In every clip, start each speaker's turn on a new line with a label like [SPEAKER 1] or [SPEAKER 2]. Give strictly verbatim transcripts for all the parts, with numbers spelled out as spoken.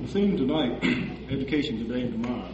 [SPEAKER 1] The theme tonight, Education Today and Tomorrow.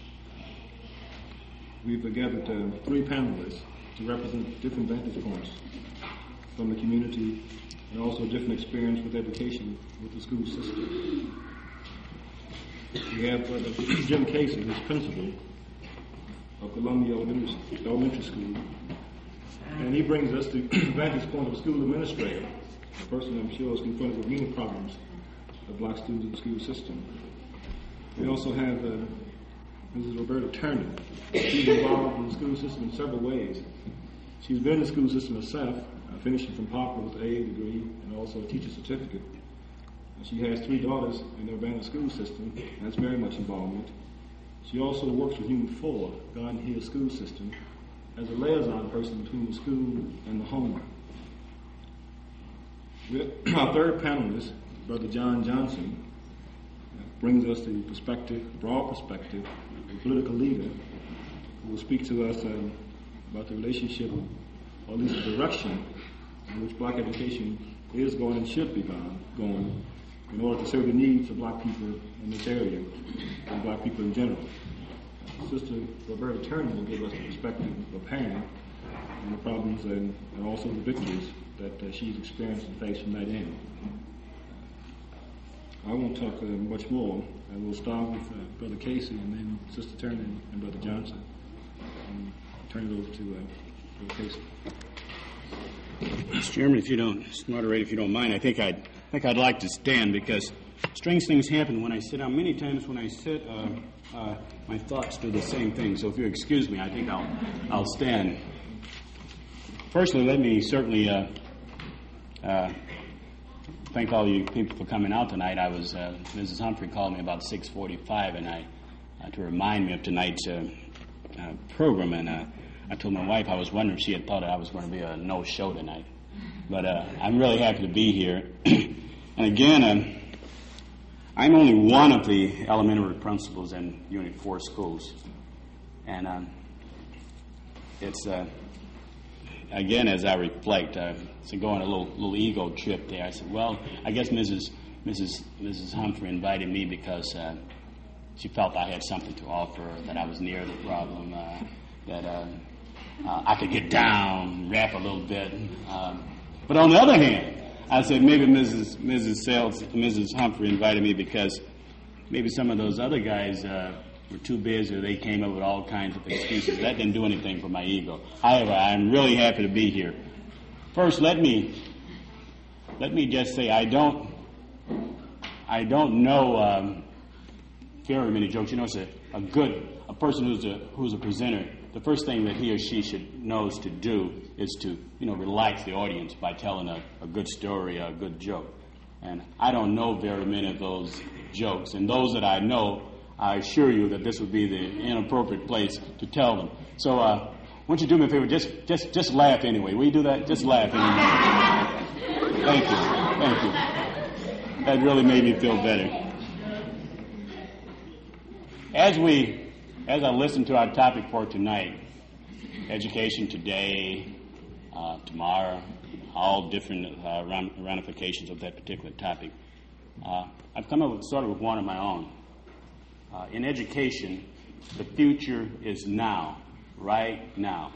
[SPEAKER 1] We've gathered uh, three panelists to represent different vantage points from the community and also different experience with education with the school system. We have uh, Jim Casey, who's principal of Columbia Elementary, Elementary School, and he brings us the vantage point of a school administrator, a person I'm sure is confronted with many problems of black students in the school system. We also have uh, Missus Roberta Turner. She's involved in the school system in several ways. She's been in the school system herself, uh, finishing from Poplar with an A degree and also a teacher certificate. Uh, she has three daughters in the Urbana school system. That's very much involvement. She also works with Human Four, Garden Hill School System, as a liaison person between the school and the home. We're, our third panelist, Brother John Johnson, uh, brings us the perspective, broad perspective, of a political leader who will speak to us uh, about the relationship, or at least the direction in which black education is going and should be going in order to serve the needs of black people in this area and black people in general. Uh, Sister Roberta Turner will give us the perspective of a parent and the problems and, and also the victories that uh, she's experienced and faced from that end. I won't talk uh, much more. I will start with uh, Brother Casey and then Sister Turner and Brother Johnson. And turn it over to uh, Brother Casey.
[SPEAKER 2] Mister Chairman, if you don't, moderator, if you don't mind, I think I'd I think I'd like to stand because strange things happen when I sit down. Many times when I sit, uh, uh, my thoughts do the same thing. So if you excuse me, I think I'll I'll stand. Firstly, let me certainly uh, uh, thank all you people for coming out tonight. I was uh, Missus Humphrey called me about six forty-five, and I uh, to remind me of tonight's uh, uh, program, and uh, I told my wife I was wondering if she had thought I was going to be a no-show tonight. But uh, I'm really happy to be here. And again, uh, I'm only one of the elementary principals in Unit four schools. And uh, it's, uh, again, as I reflect, uh, so going a little little ego trip there, I said, well, I guess Missus Missus Missus Humphrey invited me because uh, she felt I had something to offer, that I was near the problem, uh, that uh, uh, I could get down, rap a little bit. Um, But on the other hand, I said maybe Missus Missus Sales, Missus Humphrey invited me because maybe some of those other guys uh, were too busy or they came up with all kinds of excuses. That didn't do anything for my ego. However, I'm really happy to be here. First, let me let me just say I don't I don't know um, very many jokes. You know, it's a, a good a person who's a who's a presenter. The first thing that he or she should knows to do is to, you know, relax the audience by telling a, a good story, a good joke. And I don't know very many of those jokes. And those that I know, I assure you that this would be the inappropriate place to tell them. So, uh, won't you do me a favor? Just, just, just laugh anyway. Will you do that? Just laugh anyway. Thank you. Thank you. That really made me feel better. As we As I listen to our topic for tonight, education today, uh, tomorrow, all different uh, ramifications of that particular topic, uh, I've come up with sort of with one of my own. Uh, in education, the future is now, right now.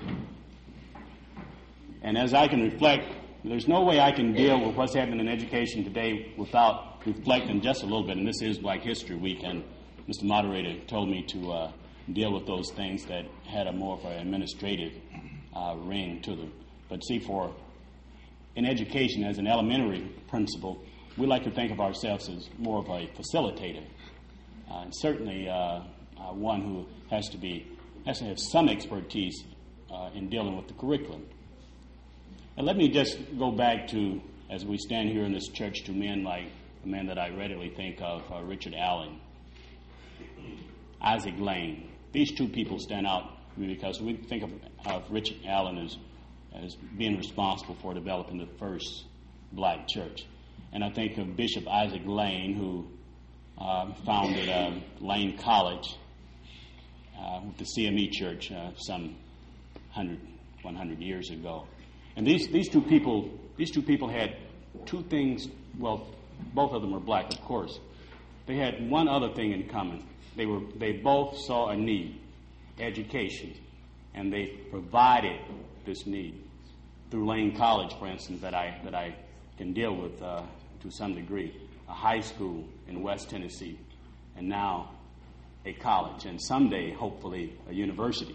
[SPEAKER 2] And as I can reflect, there's no way I can deal with what's happening in education today without reflecting just a little bit. And this is Black History Week, and Mister Moderator told me to uh, deal with those things that had a more of an administrative uh, ring to them. But see, for in education, as an elementary principal, we like to think of ourselves as more of a facilitator, uh, and certainly uh, uh, one who has to be has to have some expertise uh, in dealing with the curriculum. And let me just go back to, as we stand here in this church, to men like the man that I readily think of, uh, Richard Allen, Isaac Lane. These two people stand out because we think of, of Richard Allen as, as being responsible for developing the first black church. And I think of Bishop Isaac Lane, who uh, founded uh, Lane College uh, with the C M E Church uh, some one hundred years ago. And these, these two people, these two people had two things. Well, both of them were black, of course. they had one other thing in common. They were they both saw a need, education, and they provided this need through Lane College, for instance, that I that I can deal with uh, to some degree, a high school in West Tennessee, and now a college, and someday, hopefully, a university.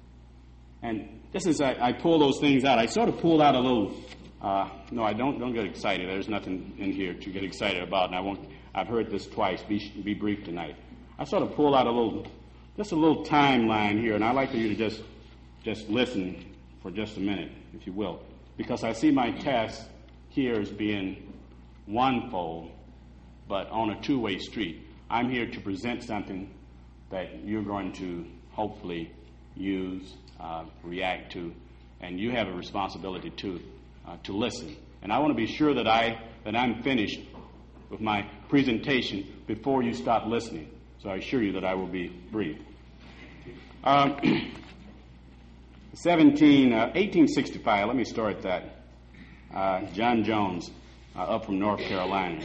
[SPEAKER 2] And just as I, I pull those things out, I sort of pulled out a little. Uh, no, I don't. Don't get excited. There's nothing in here to get excited about, and I won't. I've heard this twice. Be be brief tonight. I sort of pulled out a little, just a little timeline here, and I'd like for you to just just listen for just a minute, if you will, because I see my task here as being one-fold, but on a two-way street. I'm here to present something that you're going to hopefully use, uh, react to, and you have a responsibility to uh, to listen. And I want to be sure that I that I'm finished with my presentation before you stop listening. So I assure you that I will be brief. Um, seventeen, uh, eighteen sixty-five. Let me start that. Uh, John Jones, uh, up from North Carolina,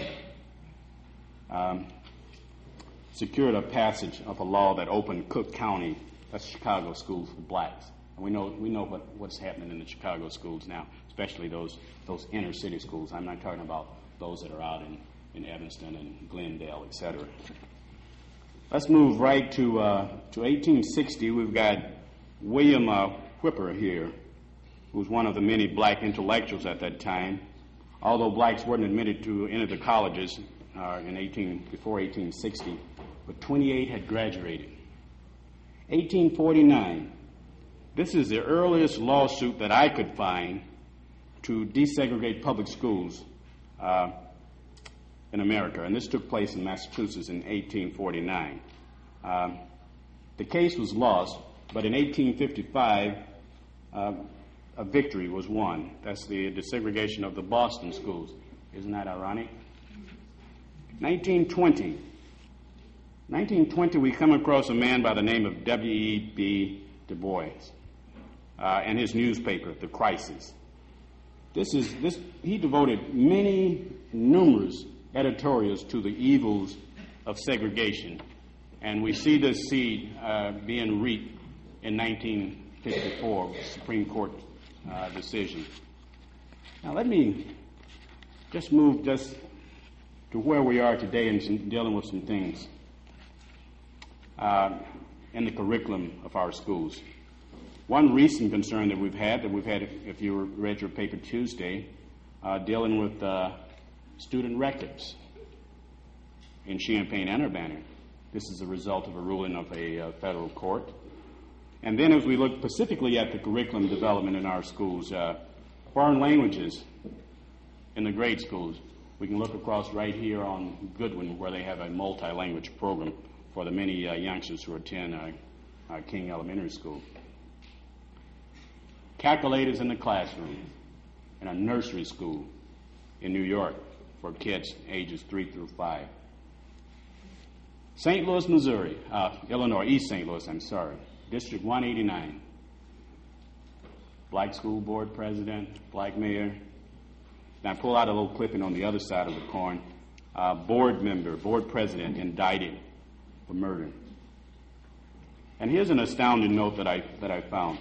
[SPEAKER 2] um, secured a passage of a law that opened Cook County, that's Chicago, schools for blacks. And we know we know what, what's happening in the Chicago schools now, especially those those inner city schools. I'm not talking about those that are out in, in Evanston and Glendale, et cetera. Let's move right to uh, to eighteen sixty. We've got William uh, Whipper here, who was one of the many black intellectuals at that time. Although blacks weren't admitted to enter the colleges uh, in eighteen before eighteen sixty, but twenty-eight had graduated. eighteen forty-nine. This is the earliest lawsuit that I could find to desegregate public schools uh, in America, and this took place in Massachusetts in eighteen forty-nine. Um, the case was lost, but in eighteen fifty-five, uh, a victory was won. That's the desegregation of the Boston schools. Isn't that ironic? nineteen twenty. nineteen twenty, we come across a man by the name of W E B Du Bois uh, and his newspaper, The Crisis. This is this. He devoted many, numerous editorials to the evils of segregation, and we see this seed uh, being reaped in nineteen fifty-four with the Supreme Court uh, decision. Now let me just move just to where we are today and some, dealing with some things uh, in the curriculum of our schools. One recent concern that we've had, that we've had, if, if you read your paper Tuesday, uh, dealing with uh, student records in Champaign and Urbana. This is a result of a ruling of a uh, federal court. And then as we look specifically at the curriculum development in our schools, uh, foreign languages in the grade schools, we can look across right here on Goodwin where they have a multi-language program for the many uh, youngsters who attend uh, uh, King Elementary School. Calculators in the classroom in a nursery school in New York for kids ages three through five. Saint Louis, Missouri, uh, Illinois, East Saint Louis, I'm sorry, District one eighty-nine. Black school board president, black mayor. Now I pull out a little clipping on the other side of the coin. Uh, board member, board president indicted for murder. And here's an astounding note that I that I found,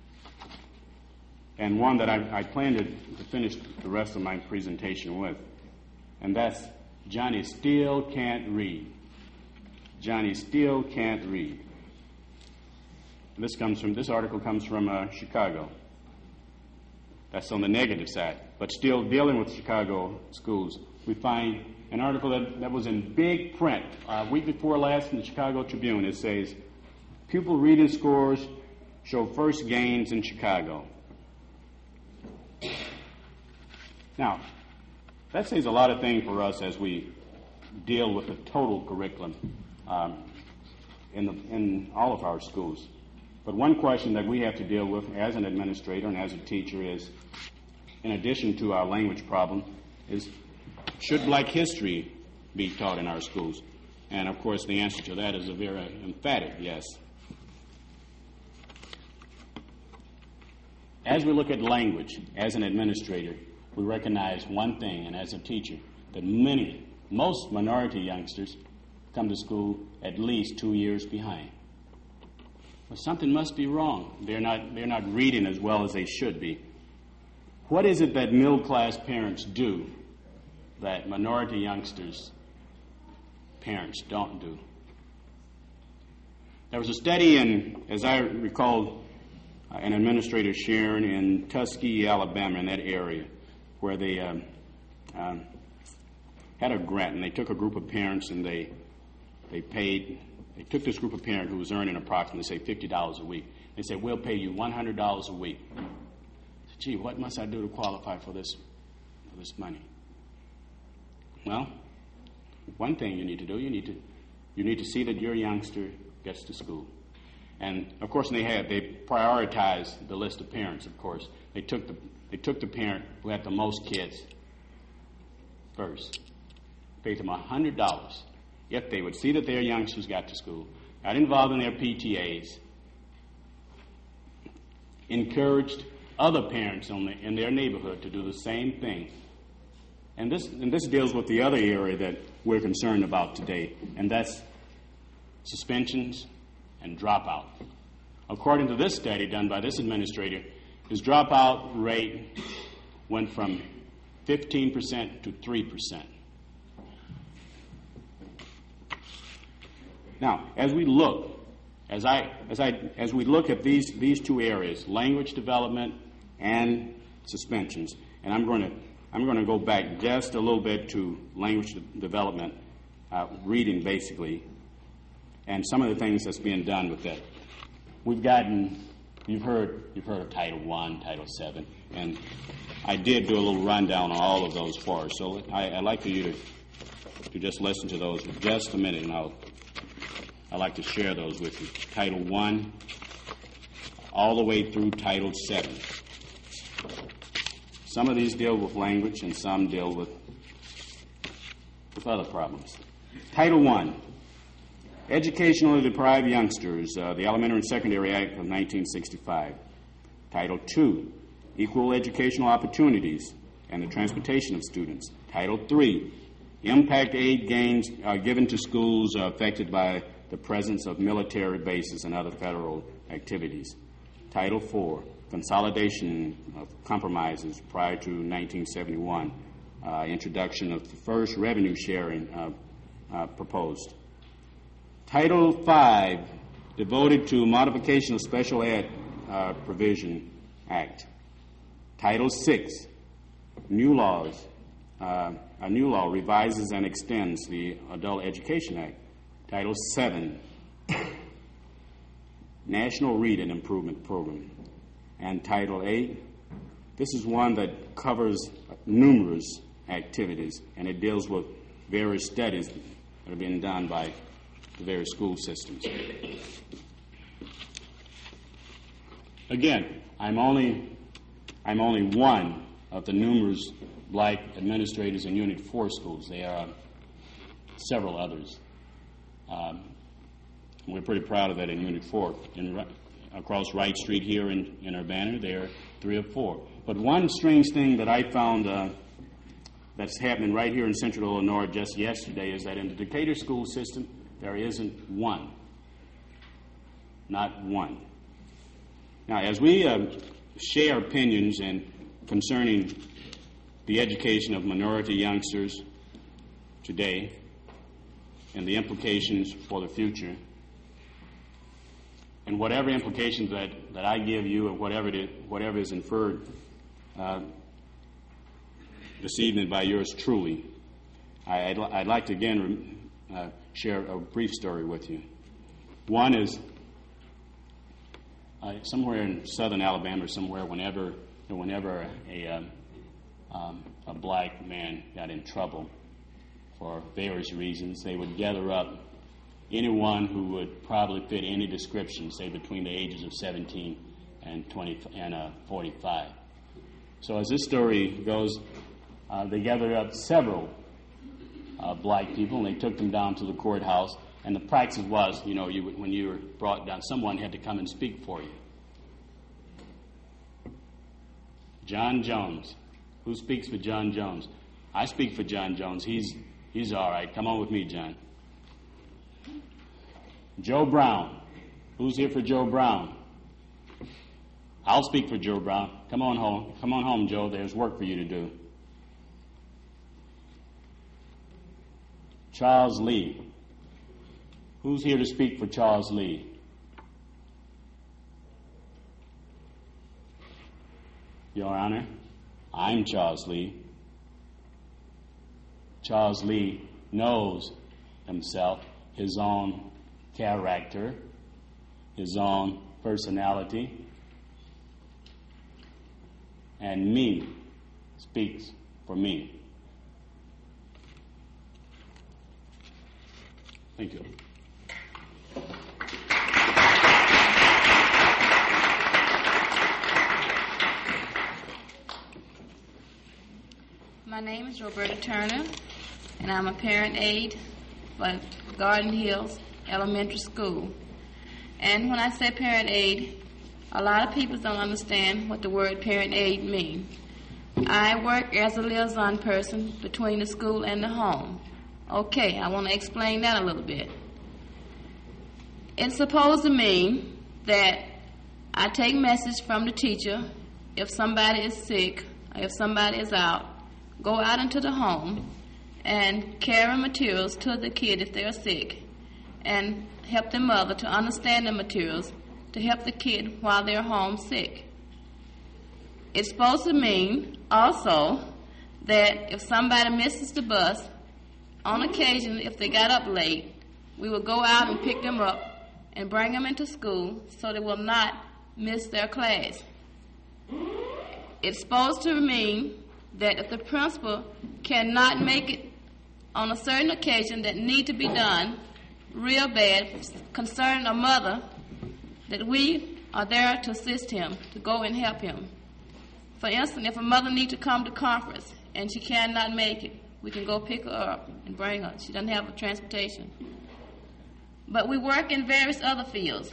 [SPEAKER 2] and one that I, I plan to, to finish the rest of my presentation with, and that's Johnny still can't read. Johnny still can't read. This comes from this article comes from uh, Chicago. That's on the negative side. But still dealing with Chicago schools, we find an article that, that was in big print uh, week before last in the Chicago Tribune. It says, pupil reading scores show first gains in Chicago. Now, that says a lot of things for us as we deal with the total curriculum um, in, the, in all of our schools. But one question that we have to deal with as an administrator and as a teacher is, in addition to our language problem, is should black history be taught in our schools? And, of course, the answer to that is a very emphatic yes. As we look at language, as an administrator, we recognize one thing, and as a teacher, that many, most minority youngsters come to school at least two years behind. Well, something must be wrong. They're not, they're not reading as well as they should be. What is it that middle-class parents do that minority youngsters' parents don't do? There was a study in, as I recall, uh, an administrator sharing in Tuskegee, Alabama, in that area, where they um, um, had a grant, and they took a group of parents and they they paid, they took this group of parents who was earning approximately, say, fifty dollars a week. They said, we'll pay you one hundred dollars a week. I said, gee, what must I do to qualify for this, for this money? Well, one thing you need to do, you need to, you need to see that your youngster gets to school. And, of course, they had, they prioritized the list of parents, of course. They took the, they took the parent who had the most kids first, paid them one hundred dollars if they would see that their youngsters got to school, got involved in their P T As, encouraged other parents on the, in their neighborhood to do the same thing. And this, and this deals with the other area that we're concerned about today, and that's suspensions and dropout. According to this study done by this administrator, his dropout rate went from fifteen percent to three percent. Now, as we look, as I, as I, as we look at these these two areas, language development and suspensions, and I'm going to I'm going to go back just a little bit to language de- development, uh, reading basically, and some of the things that's being done with that. We've gotten, you've heard, you've heard of Title One, Title Seven, and I did do a little rundown on all of those for us. So I, I'd like for you to to just listen to those for just a minute, and I'll I'd like to share those with you. Title One, all the way through Title Seven. Some of these deal with language, and some deal with with other problems. Title One. Educationally Deprived Youngsters, uh, the Elementary and Secondary Act of nineteen sixty-five. Title Two, Equal Educational Opportunities and the Transportation of Students. Title Three, Impact Aid gains uh, given to schools uh, affected by the presence of military bases and other federal activities. Title Four, Consolidation of Compromises prior to nineteen seventy-one. Uh, introduction of the first revenue sharing uh, uh, proposed. Title Five, devoted to modification of Special Ed uh, Provision Act. Title Six, new laws. Uh, a new law revises and extends the Adult Education Act. Title Seven, National Reading Improvement Program. And Title Eight, this is one that covers numerous activities, and it deals with various studies that are being done by the various school systems. Again, I'm only I'm only one of the numerous black administrators in Unit four schools. There are several others. Um, we're pretty proud of that in Unit four. In, across Wright Street here in, in Urbana, there are three or four. But one strange thing that I found uh, that's happening right here in Central Illinois just yesterday is that in the Decatur school system, there isn't one. Not one. Now, as we uh, share opinions and concerning the education of minority youngsters today and the implications for the future, and whatever implications that, that I give you or whatever it is, whatever is inferred uh, this evening by yours truly, I, I'd, I'd like to again uh, share a brief story with you. One is uh, somewhere in southern Alabama or somewhere, whenever whenever a, um, um, a black man got in trouble for various reasons, they would gather up anyone who would probably fit any description, say between the ages of seventeen and twenty and uh, forty-five. So as this story goes, uh, they gathered up several uh, black people, and they took them down to the courthouse. And the practice was, you know, you, when you were brought down, someone had to come and speak for you. John Jones. Who speaks for John Jones? I speak for John Jones. He's he's all right. Come on with me, John. Joe Brown. Who's here for Joe Brown? I'll speak for Joe Brown. Come on home. Come on home, Joe. There's work for you to do. Charles Lee. Who's here to speak for Charles Lee? Your Honor, I'm Charles Lee. Charles Lee knows himself, his own character, his own personality, and me speaks for me. Thank you.
[SPEAKER 3] My name is Roberta Turner, and I'm a parent aide for Garden Hills Elementary School. And when I say parent aide, a lot of people don't understand what the word parent aide means. I work as a liaison person between the school and the home. Okay, I want to explain that a little bit. It's supposed to mean that I take message from the teacher if somebody is sick, or if somebody is out, go out into the home and carry materials to the kid if they're sick, and help the mother to understand the materials to help the kid while they're home sick. It's supposed to mean also that if somebody misses the bus, on occasion, if they got up late, we will go out and pick them up and bring them into school so they will not miss their class. It's supposed to mean that if the principal cannot make it on a certain occasion that need to be done real bad concerning a mother, that we are there to assist him, to go and help him. For instance, if a mother needs to come to conference and she cannot make it, we can go pick her up and bring her. She doesn't have a transportation. But we work in various other fields.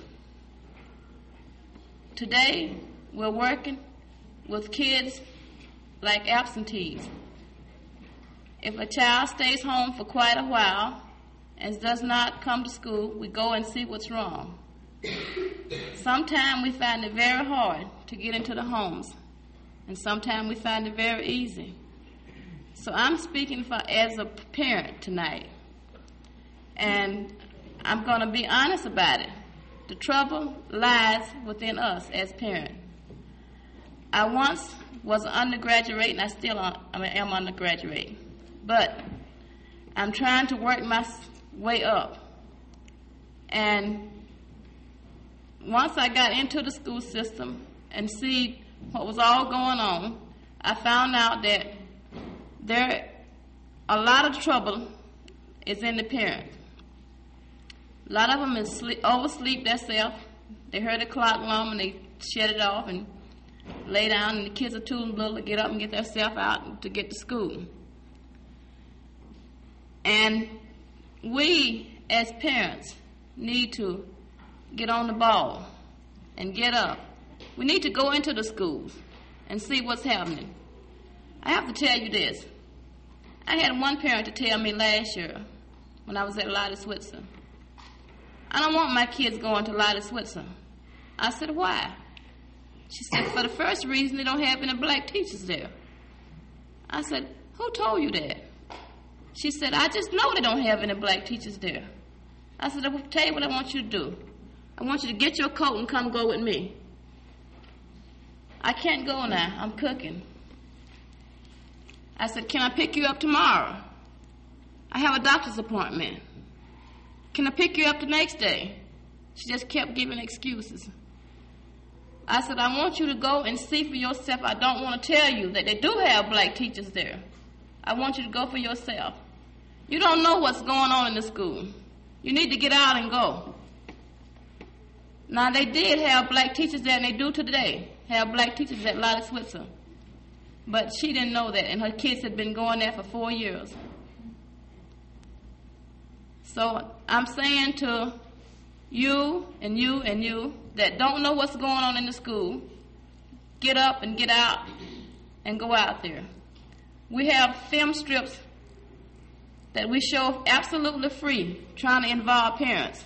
[SPEAKER 3] Today, we're working with kids like absentees. If a child stays home for quite a while and does not come to school, we go and see what's wrong. Sometimes we find it very hard to get into the homes, and sometimes we find it very easy. So I'm speaking for as a parent tonight, and I'm going to be honest about it. The trouble lies within us as parents. I once was an undergraduate, and I still am undergraduate, but I'm trying to work my way up. And once I got into the school system and see what was all going on, I found out that there a lot of trouble is in the parent. A lot of them is sleep, oversleep themselves. They heard the clock alarm and they shut it off and lay down, and the kids are too little to get up and get themselves out to get to school. And we, as parents, need to get on the ball and get up. We need to go into the schools and see what's happening. I have to tell you this. I had one parent to tell me last year when I was at Lotte Switzer, I don't want my kids going to Lotte Switzer. I said, why? She said, for the first reason, they don't have any black teachers there. I said, who told you that? She said, I just know they don't have any black teachers there. I said, I'll tell you what I want you to do. I want you to get your coat and come go with me. I can't go now. I'm cooking. I said, can I pick you up tomorrow? I have a doctor's appointment. Can I pick you up the next day? She just kept giving excuses. I said, I want you to go and see for yourself. I don't want to tell you that they do have black teachers there. I want you to go for yourself. You don't know what's going on in the school. You need to get out and go. Now, they did have black teachers there, and they do today have black teachers at Lotte Switzer. But she didn't know that, and her kids had been going there for four years. So I'm saying to you and you and you that don't know what's going on in the school, get up and get out and go out there. We have film strips that we show absolutely free, trying to involve parents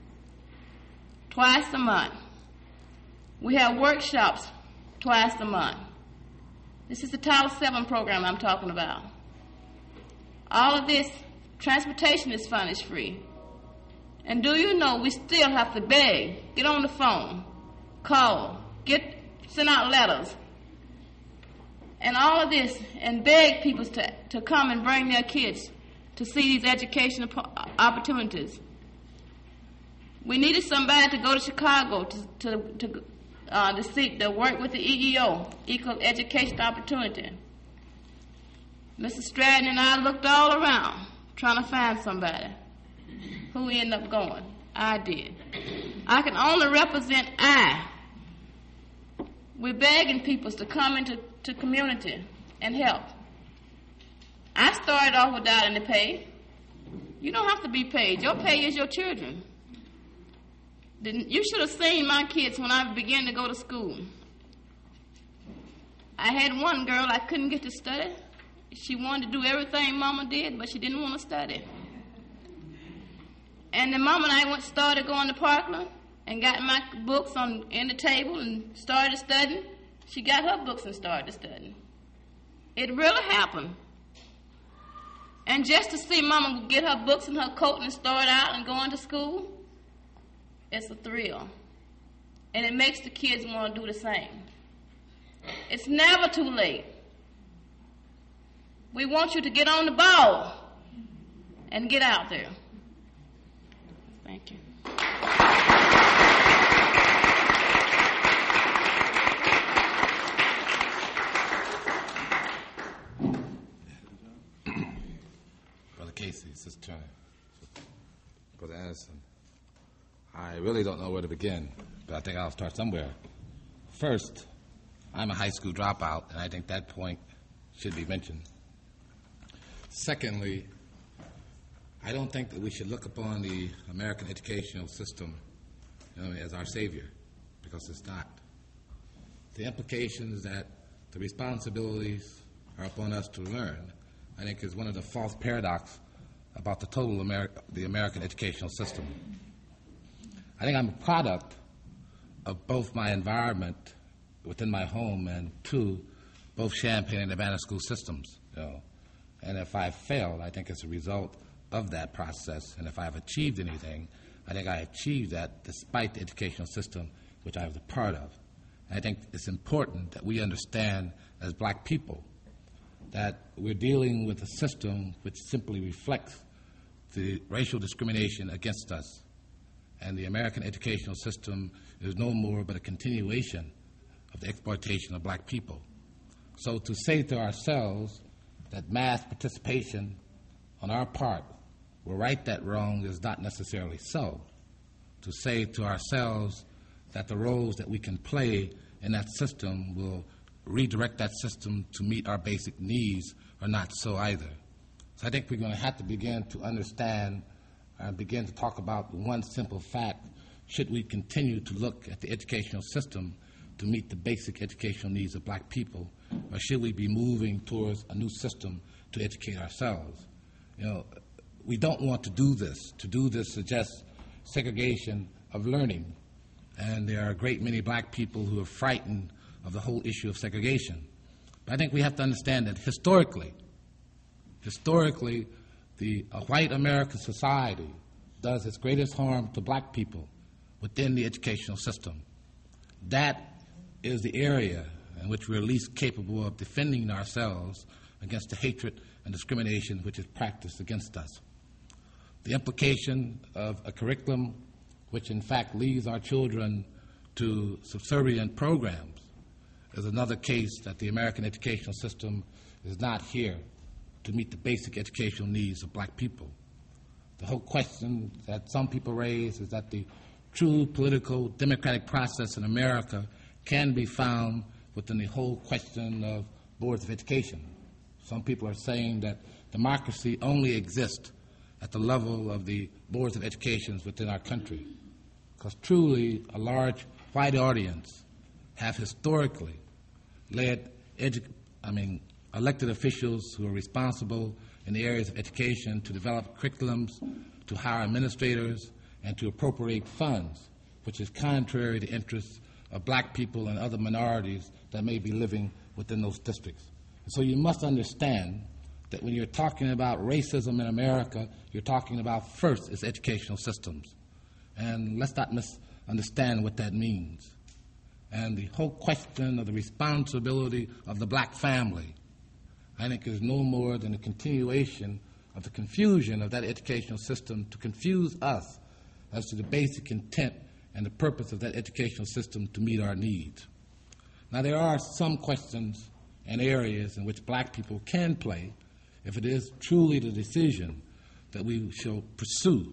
[SPEAKER 3] twice a month. We have workshops twice a month. This is the Title seven program I'm talking about. All of this, transportation is furnished free. And do you know we still have to beg, get on the phone, call, get, send out letters, and all of this, and beg people to, to come and bring their kids to see these educational opportunities. We needed somebody to go to Chicago to to to, uh, to seek to work with the E E O, Equal Education Opportunity. Missus Stratton and I looked all around trying to find somebody. Who ended up going? I did. I can only represent I. We're begging people to come into to community and help. I started off without any pay. You don't have to be paid. Your pay is your children. You should have seen my kids when I began to go to school. I had one girl I couldn't get to study. She wanted to do everything Mama did, but she didn't want to study. And the moment I went started going to Parkland and got my books on in the table and started studying, she got her books and started studying. It really happened. And just to see Mama get her books and her coat and start out and going to school, it's a thrill. And it makes the kids want to do the same. It's never too late. We want you to get on the ball and get out there. Thank you.
[SPEAKER 4] Brother Casey, Sister Turner, Brother Anderson, I really don't know where to begin, but I think I'll start somewhere. First, I'm a high school dropout, and I think that point should be mentioned. Secondly, I don't think that we should look upon the American educational system, you know, as our savior, because it's not. The implications that the responsibilities are upon us to learn, I think, is one of the false paradoxes about the total Ameri- the American educational system. I think I'm a product of both my environment within my home and, two, both Champaign and Havana school systems, you know. And if I've failed, I think it's a result of that process. And if I've achieved anything, I think I achieved that despite the educational system which I was a part of. And I think it's important that we understand as black people that we're dealing with a system which simply reflects the racial discrimination against us. And the American educational system is no more but a continuation of the exploitation of black people. So to say to ourselves that mass participation on our part will right that wrong is not necessarily so. To say to ourselves that the roles that we can play in that system will redirect that system to meet our basic needs are not so either. So I think we're going to have to begin to understand and begin to talk about one simple fact. Should we continue to look at the educational system to meet the basic educational needs of black people, or should we be moving towards a new system to educate ourselves? You know, we don't want to do this. To do this suggests segregation of learning, and there are a great many black people who are frightened of the whole issue of segregation. But I think we have to understand that historically, historically, the uh, white American society does its greatest harm to black people within the educational system. That is the area in which we're least capable of defending ourselves against the hatred and discrimination which is practiced against us. The implication of a curriculum which in fact leads our children to subservient programs is another case that the American educational system is not here to meet the basic educational needs of black people. The whole question that some people raise is that the true political democratic process in America can be found within the whole question of boards of education. Some people are saying that democracy only exists at the level of the boards of education within our country, because truly a large white audience have historically led edu- I mean, elected officials who are responsible in the areas of education to develop curriculums, to hire administrators, and to appropriate funds, which is contrary to the interests of black people and other minorities that may be living within those districts. And so you must understand that when you're talking about racism in America, you're talking about first its educational systems. And let's not misunderstand what that means. And the whole question of the responsibility of the black family, I think, is no more than a continuation of the confusion of that educational system to confuse us as to the basic intent and the purpose of that educational system to meet our needs. Now, there are some questions and areas in which black people can play if it is truly the decision that we shall pursue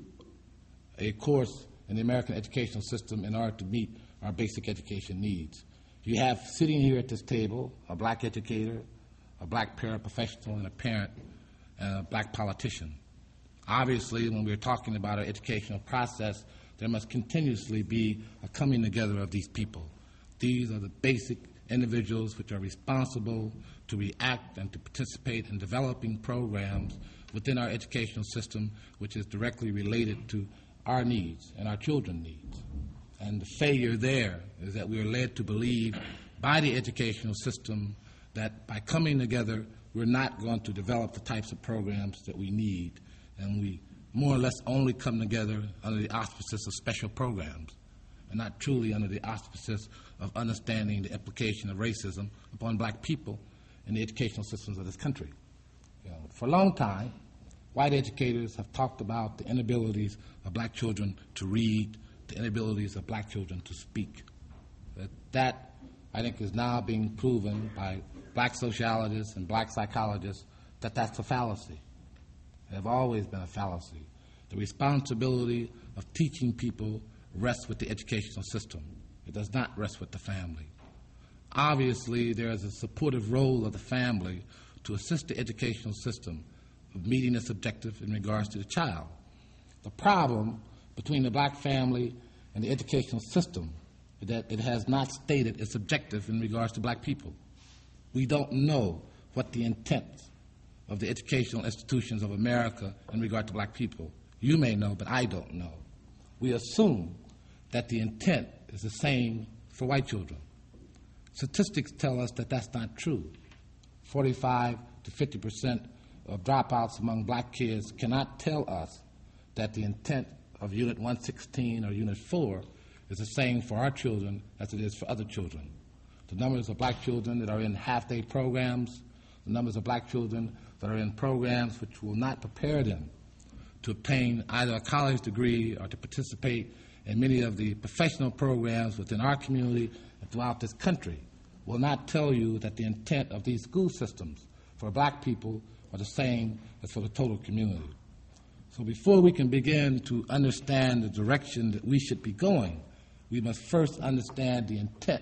[SPEAKER 4] a course in the American educational system in order to meet our basic education needs. You have sitting here at this table a black educator, a black paraprofessional, and a parent, and a black politician. Obviously, when we're talking about our educational process, there must continuously be a coming together of these people. These are the basic individuals which are responsible to react and to participate in developing programs within our educational system which is directly related to our needs and our children's needs. And the failure there is that we are led to believe by the educational system that by coming together, we're not going to develop the types of programs that we need, and we more or less only come together under the auspices of special programs, and not truly under the auspices of understanding the implication of racism upon black people in the educational systems of this country. You know, for a long time, white educators have talked about the inabilities of black children to read, the inabilities of black children to speak. That, that I think, is now being proven by black sociologists and black psychologists that that's a fallacy. It has always been a fallacy. The responsibility of teaching people rests with the educational system. It does not rest with the family. Obviously, there is a supportive role of the family to assist the educational system of meeting its objective in regards to the child. The problem between the black family and the educational system is that it has not stated its objective in regards to black people. We don't know what the intent of the educational institutions of America in regard to black people. You may know, but I don't know. We assume that the intent is the same for white children. Statistics tell us that that's not true. forty-five to fifty percent of dropouts among black kids cannot tell us that the intent of Unit one sixteen or Unit four is the same for our children as it is for other children. The numbers of black children that are in half-day programs, the numbers of black children that are in programs which will not prepare them to obtain either a college degree or to participate in many of the professional programs within our community and throughout this country will not tell you that the intent of these school systems for black people are the same as for the total community. So before we can begin to understand the direction that we should be going, we must first understand the intent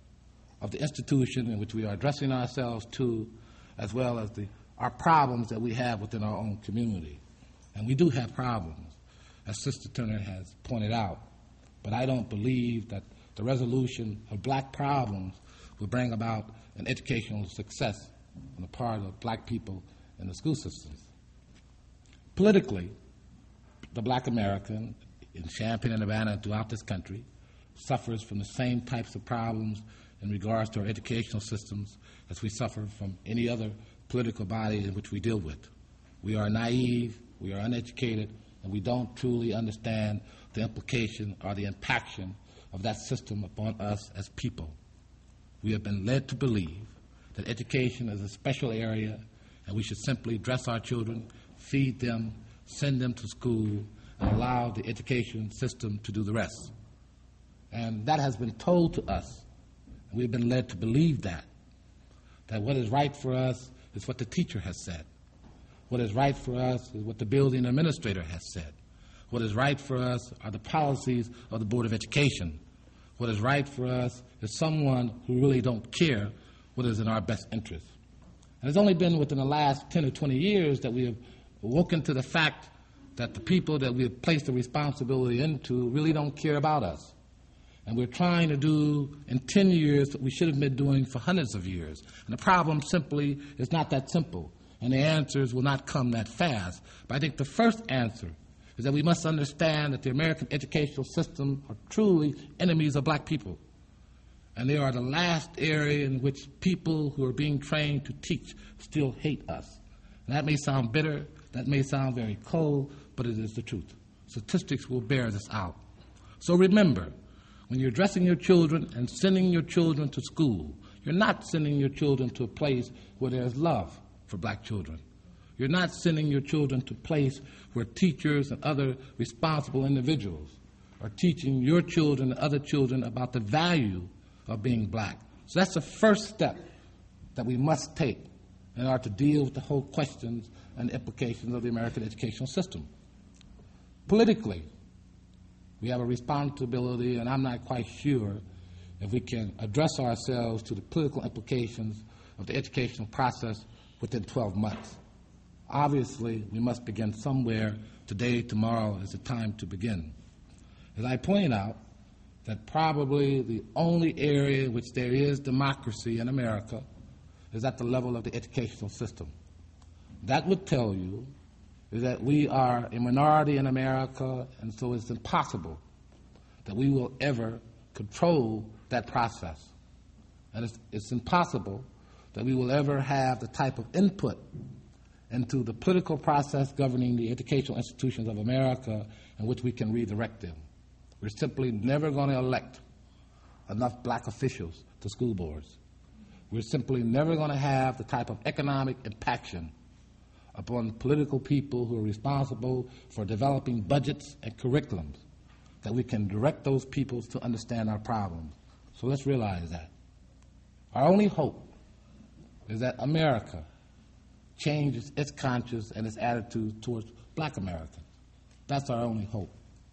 [SPEAKER 4] of the institution in which we are addressing ourselves to, as well as the, our problems that we have within our own community. And we do have problems, as Sister Turner has pointed out, but I don't believe that the resolution of black problems will bring about an educational success on the part of black people in the school systems. Politically, the black American in Champaign and Urbana and throughout this country suffers from the same types of problems in regards to our educational systems as we suffer from any other political body in which we deal with. We are naive, we are uneducated, and we don't truly understand the implication or the impaction of that system upon us as people. We have been led to believe that education is a special area and we should simply dress our children, feed them, send them to school, and allow the education system to do the rest. And that has been told to us. And we've been led to believe that, that what is right for us is what the teacher has said. What is right for us is what the building administrator has said. What is right for us are the policies of the Board of Education. What is right for us is someone who really don't care what is in our best interest. And it's only been within the last ten or twenty years that we have woken to the fact that the people that we have placed the responsibility into really don't care about us. And we're trying to do in ten years what we should have been doing for hundreds of years. And the problem simply is not that simple. and the answers will not come that fast. But I think the first answer is that we must understand that the American educational system are truly enemies of black people. And they are the last area in which people who are being trained to teach still hate us. And that may sound bitter, that may sound very cold, but it is the truth. Statistics will bear this out. So remember, when you're addressing your children and sending your children to school, you're not sending your children to a place where there's love for black children. You're not sending your children to a place where teachers and other responsible individuals are teaching your children and other children about the value of being black. So that's the first step that we must take in order to deal with the whole questions and implications of the American educational system. Politically, we have a responsibility, and I'm not quite sure if we can address ourselves to the political implications of the educational process within twelve months. Obviously, we must begin somewhere. Today, tomorrow is the time to begin. As I pointed out, that probably the only area in which there is democracy in America is at the level of the educational system. That would tell you is that we are a minority in America, and so it's impossible that we will ever control that process. And it's, it's impossible that we will ever have the type of input into the political process governing the educational institutions of America in which we can redirect them. We're simply never going to elect enough black officials to school boards. We're simply never going to have the type of economic impaction upon political people who are responsible for developing budgets and curriculums that we can direct those people to understand our problems. So let's realize that. Our only hope is that America changes its conscience and its attitude towards black Americans. That's our only hope.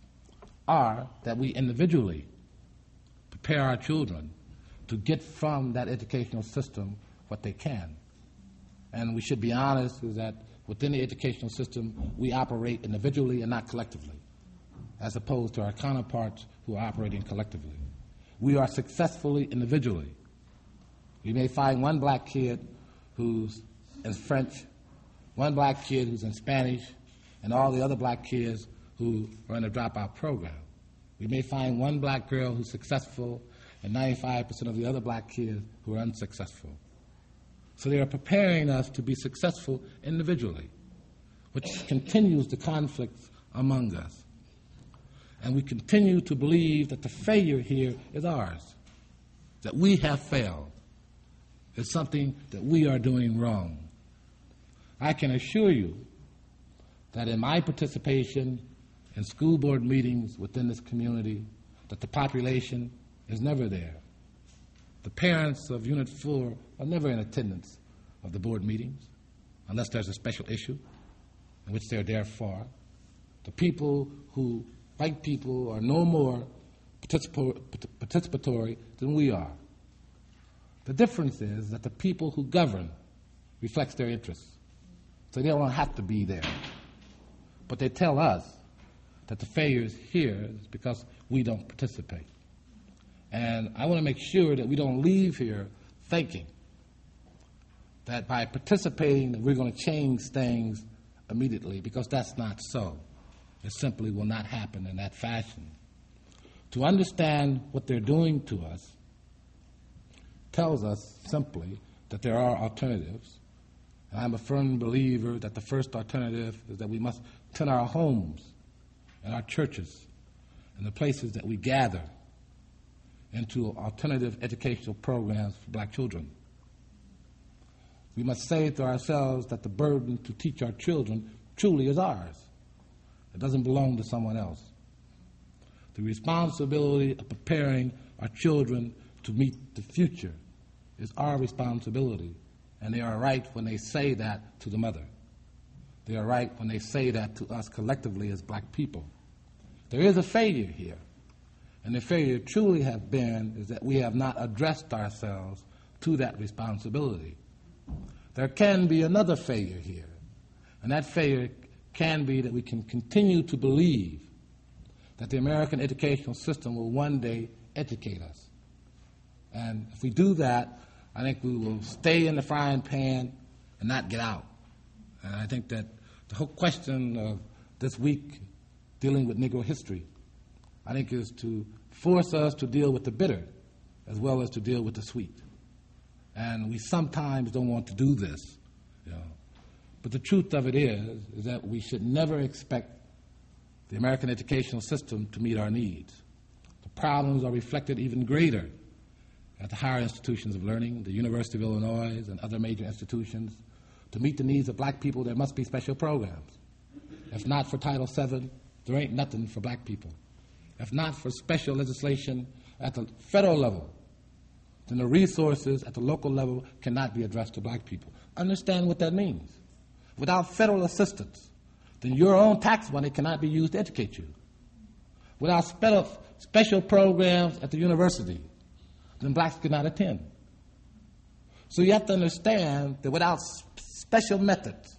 [SPEAKER 4] Or that we individually prepare our children to get from that educational system what they can. And we should be honest is that within the educational system, we operate individually and not collectively, as opposed to our counterparts who are operating collectively. We are successfully individually. You may find one black kid who's in French, one black kid who's in Spanish, and all the other black kids who are in a dropout program. We may find one black girl who's successful and ninety-five percent of the other black kids who are unsuccessful. So they are preparing us to be successful individually, which continues the conflicts among us. And we continue to believe that the failure here is ours, that we have failed. It's something that we are doing wrong. I can assure you that in my participation in school board meetings within this community, that the population is never there. The parents of Unit four are never in attendance of the board meetings, unless there's a special issue in which they're there for. The people who, white people, are no more participa- participatory than we are. The difference is that the people who govern reflects their interests, so they don't have to be there. But they tell us that the failure is here is because we don't participate. And I want to make sure that we don't leave here thinking that by participating that we're going to change things immediately, because that's not so. It simply will not happen in that fashion. To understand what they're doing to us tells us simply that there are alternatives. And I'm a firm believer that the first alternative is that we must turn our homes and our churches and the places that we gather into alternative educational programs for black children. We must say to ourselves that the burden to teach our children truly is ours. It doesn't belong to someone else. The responsibility of preparing our children to meet the future is our responsibility, and they are right when they say that to the mother. They are right when they say that to us collectively as black people. There is a failure here. And the failure truly has been is that we have not addressed ourselves to that responsibility. There can be another failure here, and that failure can be that we can continue to believe that the American educational system will one day educate us. And if we do that, I think we will stay in the frying pan and not get out. And I think that the whole question of this week dealing with Negro history, I think, is to force us to deal with the bitter as well as to deal with the sweet. And we sometimes don't want to do this, you know. But the truth of it is, is that we should never expect the American educational system to meet our needs. The problems are reflected even greater at the higher institutions of learning, the University of Illinois and other major institutions. To meet the needs of black people, there must be special programs. If not for Title seven, there ain't nothing for black people. If not for special legislation at the federal level, then the resources at the local level cannot be addressed to black people. Understand what that means. Without federal assistance, then your own tax money cannot be used to educate you. Without spe- special programs at the university, then blacks cannot attend. So you have to understand that without s- special methods,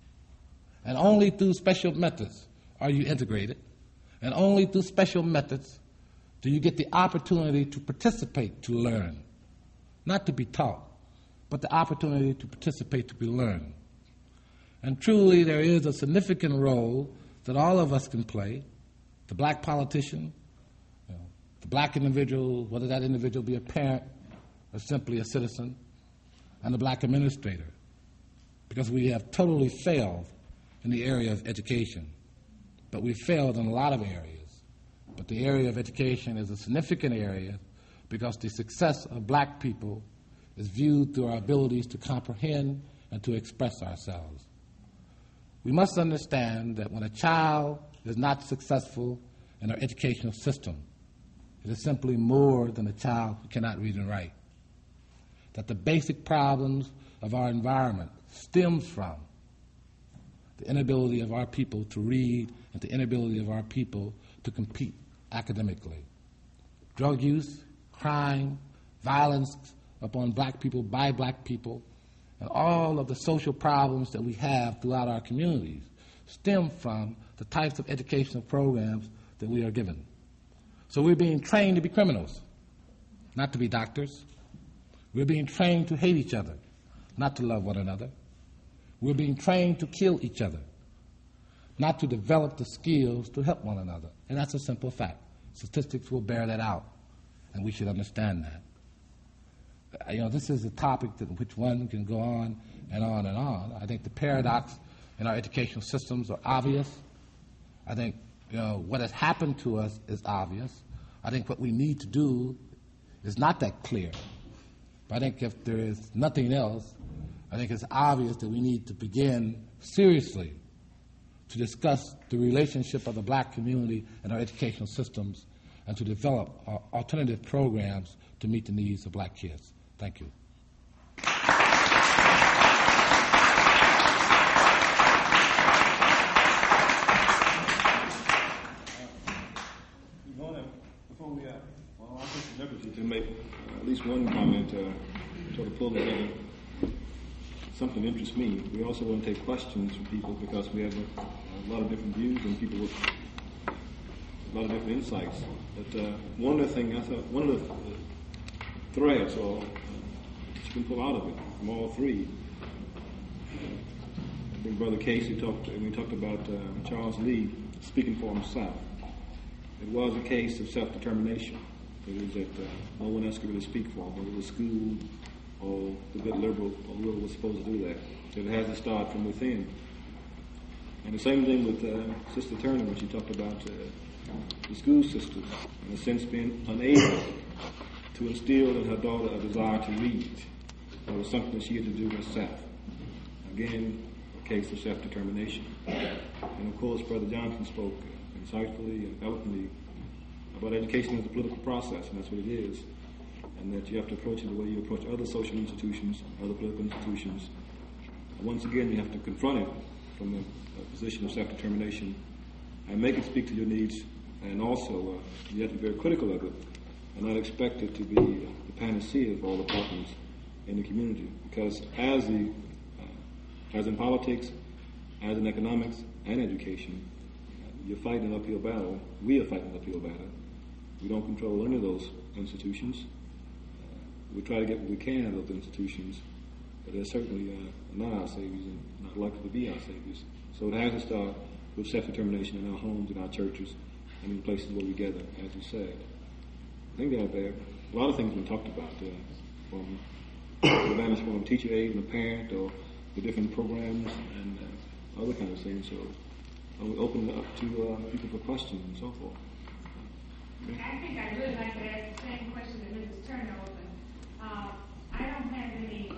[SPEAKER 4] and only through special methods are you integrated, and only through special methods do you get the opportunity to participate, to learn. Not to be taught, but the opportunity to participate, to be learned. And truly there is a significant role that all of us can play, the black politician, you know, the black individual, whether that individual be a parent or simply a citizen, and the black administrator, because we have totally failed in the area of education. But we failed in a lot of areas. But the area of education is a significant area because the success of black people is viewed through our abilities to comprehend and to express ourselves. We must understand that when a child is not successful in our educational system, it is simply more than a child who cannot read and write. That the basic problems of our environment stems from the inability of our people to read and the inability of our people to compete academically. Drug use, crime, violence upon black people by black people, and all of the social problems that we have throughout our communities stem from the types of educational programs that we are given. So we're being trained to be criminals, not to be doctors. We're being trained to hate each other, not to love one another. We're being trained to kill each other, not to develop the skills to help one another. And that's a simple fact. Statistics will bear that out, and we should understand that. You know, this is a topic that which one can go on and on and on. I think the paradox in our educational systems are obvious. I think, you know, what has happened to us is obvious. I think what we need to do is not that clear. But I think if there is nothing else, I think it's obvious that we need to begin seriously to discuss the relationship of the black community and our educational systems and to develop uh, alternative programs to meet the needs of black kids. Thank you.
[SPEAKER 1] Before we, uh, well, I think the liberty to make uh, at least one comment, uh, sort of pull together something interests me. We also want to take questions from people because we have a, a lot of different views and people with a lot of different insights. But uh, one of the things, I thought, one of the threads or uh, that you can pull out of it from all three. I think Brother Casey talked, when we talked about uh, Charles Lee speaking for himself. It was a case of self-determination. It is that uh, no one else could really speak for him, whether it was school or the good liberal or whoever was supposed to do that. That it has to start from within. And the same thing with uh, Sister Turner when she talked about uh, the school system, in a sense being unable to instill in her daughter a desire to read. It was something that she had to do herself. Again, a case of self-determination. And of course, Brother Johnson spoke insightfully and eloquently about education as a political process, and that's what it is. And that you have to approach it the way you approach other social institutions, other political institutions. And once again, you have to confront it from a, a position of self-determination and make it speak to your needs. And also, uh, you have to be very critical of it and not expect it to be the panacea of all the problems in the community. Because as the, uh, as in politics, as in economics and education, you're fighting an uphill battle. We are fighting an uphill battle. We don't control any of those institutions. Uh, we try to get what we can out of those institutions. but they're certainly uh, not our saviors and not likely to be our saviors. So it has to start with self-determination in our homes, in our churches, and in places where we gather, as you said. I think that there a lot of things have been talked about uh, from the vantage from a teacher aide and a parent, or the different programs and uh, other kinds of things. So I would open it up to uh, people for questions and so forth.
[SPEAKER 5] I think I'd really like to ask the same question that Missus Turner opened. Uh, I don't have any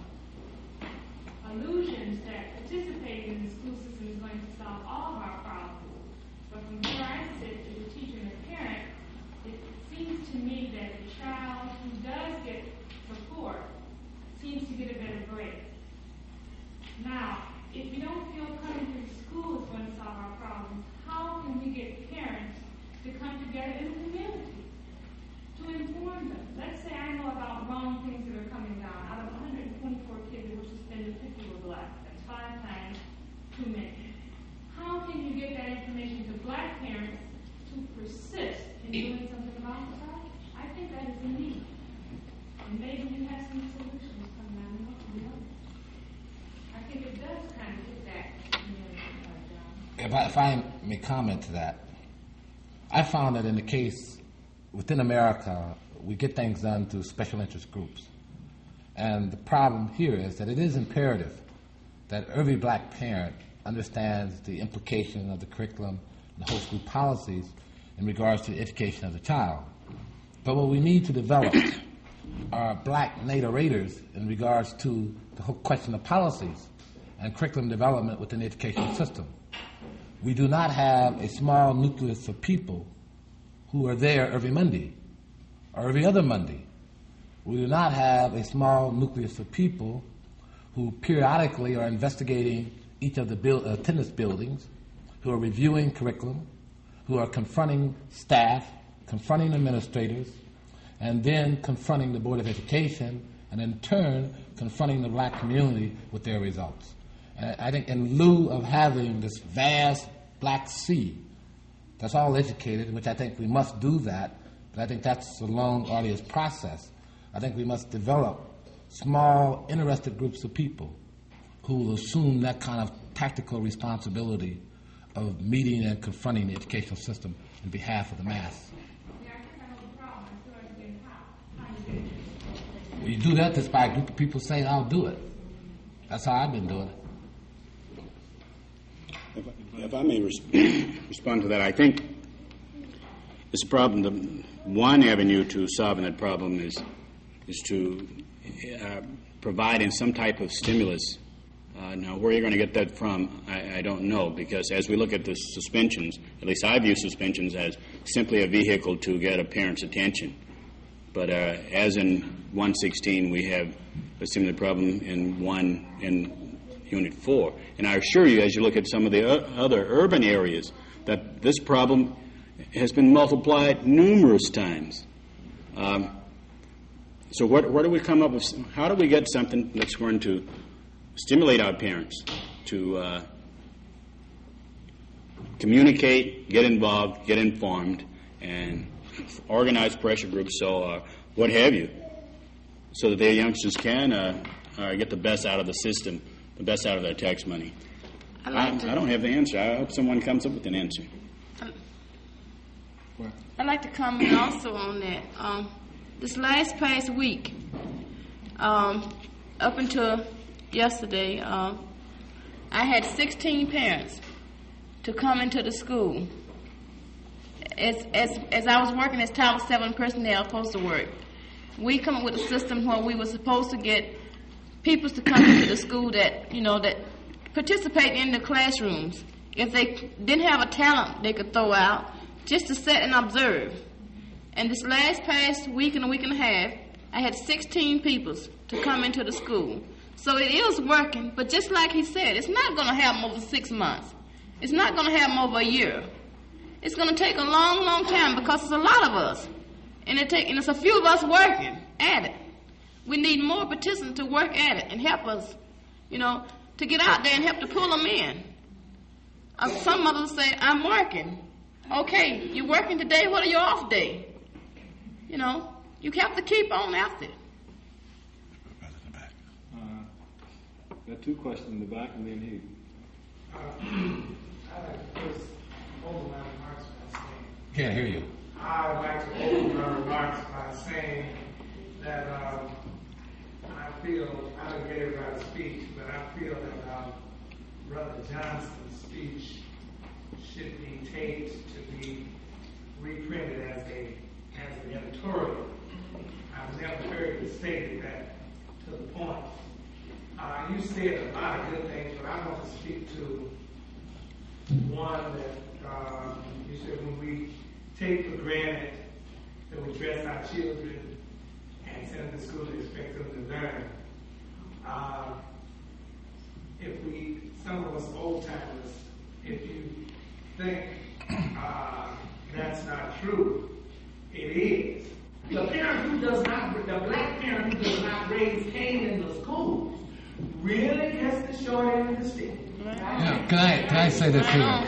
[SPEAKER 5] uh, illusions that participating in the school system is going to solve all of our problems. But from where I sit as a teacher and a parent, it seems to me that the child who does get support seems to get a better grade. Now, if you don't feel coming to the school is going to solve our problems, how can we get parents to come together in the community to inform them? Let's say I know about wrong things that are coming down. Out of one hundred twenty-four kids that were suspended, fifty were black. That's five times too many. How can you get that information to black parents to persist in doing something about the problem? I think that is a need. And maybe you have some solutions coming out of the other. I think it does kind of get that community down.
[SPEAKER 4] If I, if I may comment to that, I found that in the case within America, we get things done through special interest groups. And the problem here is that it is imperative that every black parent understands the implication of the curriculum and the whole school policies in regards to the education of the child. But what we need to develop are black narrators in regards to the whole question of policies and curriculum development within the educational system. We do not have a small nucleus of people who are there every Monday or every other Monday. We do not have a small nucleus of people who periodically are investigating each of the build, uh, attendance buildings, who are reviewing curriculum, who are confronting staff, confronting administrators, and then confronting the Board of Education, and in turn confronting the black community with their results. And I think in lieu of having this vast black sea that's all educated, which I think we must do that, but I think that's a long, arduous process. I think we must develop small, interested groups of people who will assume that kind of tactical responsibility of meeting and confronting the educational system on behalf of the mass.
[SPEAKER 5] Yeah, I think I know the problem. I still have to get how. How you get it?
[SPEAKER 4] When you do that, just by a group of people saying, I'll do it. That's how I've been doing it.
[SPEAKER 2] If, if I may res- respond to that, I think it's a problem. The one avenue to solving that problem is is to uh, provide in some type of stimulus. Uh, now, where you're going to get that from, I, I don't know, because as we look at the suspensions, at least I view suspensions as simply a vehicle to get a parent's attention. But uh, as in one sixteen, we have a similar problem in one in Unit four. And I assure you, as you look at some of the o- other urban areas, that this problem has been multiplied numerous times. Um, so what, where do we come up with, how do we get something that's going to stimulate our parents to uh, communicate, get involved, get informed, and organize pressure groups, so uh, what have you, so that their youngsters can uh, uh, get the best out of the system, the best out of their tax money.
[SPEAKER 3] I, like
[SPEAKER 2] I,
[SPEAKER 3] to,
[SPEAKER 2] I don't have the answer. I hope someone comes up with an answer.
[SPEAKER 3] I'd like to comment also on that. Um, this last past week, um, up until yesterday, uh, I had sixteen parents to come into the school. As, as, as I was working as Title seven personnel supposed to work, we come up with a system where we were supposed to get people to come into the school that, you know, that participate in the classrooms. If they didn't have a talent they could throw out, just to sit and observe. And this last past week and a week and a half, I had sixteen people to come into the school. So it is working, but just like he said, it's not going to happen over six months. It's not going to happen over a year. It's going to take a long, long time because it's a lot of us. And, it take, and it's a few of us working at it. We need more participants to work at it and help us, you know, to get out there and help to pull them in. Uh, some mothers say, I'm working. Okay, you're working today, what are your off day? You know, you have to keep on after it.
[SPEAKER 1] Uh, Got two questions in the back and then here.
[SPEAKER 6] Uh, I'd like to first open my remarks by saying,
[SPEAKER 4] Can't hear you.
[SPEAKER 6] I'd like to open my remarks by saying that um, I feel, I don't get everybody's speech, but I feel that uh, Brother Johnson's speech should be taped to be reprinted as a as an editorial. I've never heard it stated that to the point. Uh, you said a lot of good things, but I want to speak to one that uh, you said when we take for granted that we dress our children and send them to school to expect them to learn. Uh, if we, some of us old timers, if you think uh, that's not true, it is. The parent who does not, the black parent who does not raise Cain in the schools really gets the short end of the stick.
[SPEAKER 4] Yeah, can I can I say this here? Uh,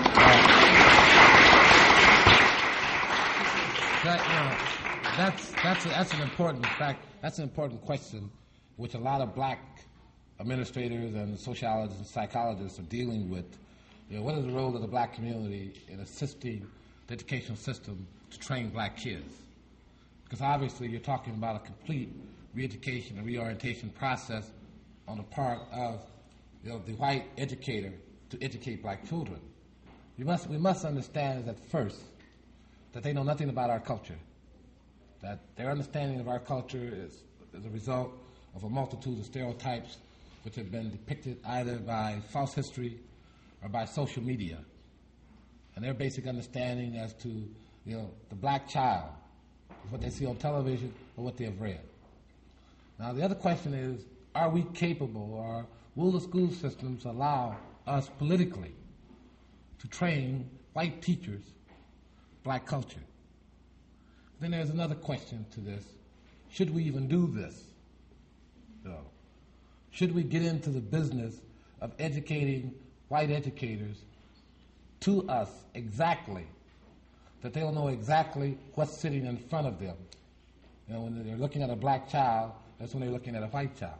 [SPEAKER 4] that, you know, that's that's a, that's an important fact. That's an important question, which a lot of black administrators and sociologists and psychologists are dealing with. You know, what is the role of the black community in assisting the educational system to train black kids? Because obviously you're talking about a complete re-education and reorientation process on the part of, you know, the white educator to educate black children. We must, we must understand that first, that they know nothing about our culture, that their understanding of our culture is, is a result of a multitude of stereotypes which have been depicted either by false history or by social media. And their basic understanding as to, you know, the black child is what they see on television or what they have read. Now the other question is, are we capable, or will the school systems allow us politically to train white teachers black culture? Then there's another question to this. Should we even do this? No. Should we get into the business of educating white educators to us exactly, that they'll know exactly what's sitting in front of them? You know, when they're looking at a black child, that's when they're looking at a white child.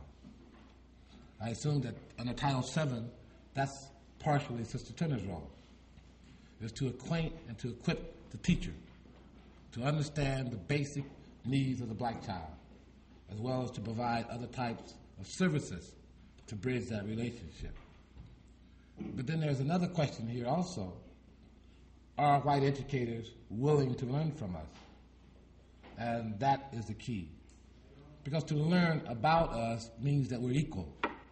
[SPEAKER 4] I assume that under Title seven, that's partially Sister Turner's role, is to acquaint and to equip the teacher to understand the basic needs of the black child, as well as to provide other types of services to bridge that relationship. But then there's another question here also. Are white educators willing to learn from us? And that is the key. Because to learn about us means that we're equal.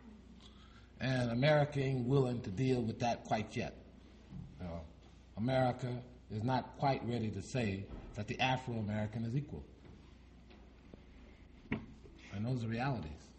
[SPEAKER 4] And America ain't willing to deal with that quite yet. You know, America is not quite ready to say that the Afro-American is equal. And those are realities.